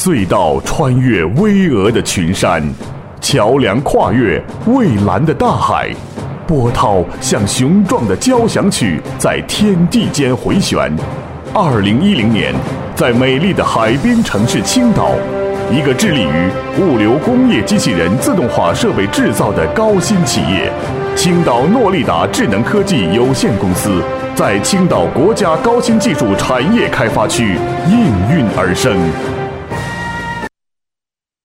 隧道穿越巍峨的群山，桥梁跨越蔚蓝的大海，波涛像雄壮的交响曲在天地间回旋。2010年，在美丽的海滨城市青岛，一个致力于物流工业机器人自动化设备制造的高新企业——青岛诺利达智能科技有限公司，在青岛国家高新技术产业开发区应运而生。